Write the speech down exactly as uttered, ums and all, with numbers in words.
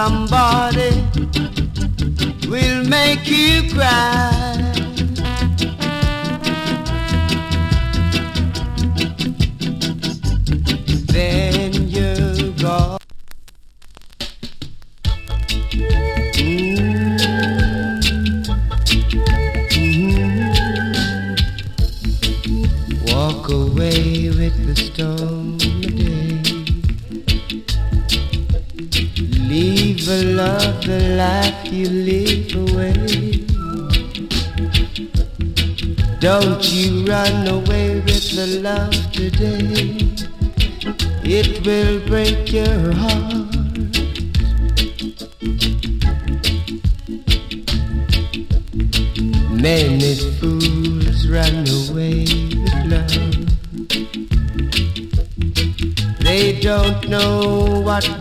somebody will make you cry. Then you go. Mm-hmm. Mm-hmm. Walk away with the storm today. Leave a love, the life you live away. Don't you run away with the love today. It will break your heart. Many fools run away with love. They don't know what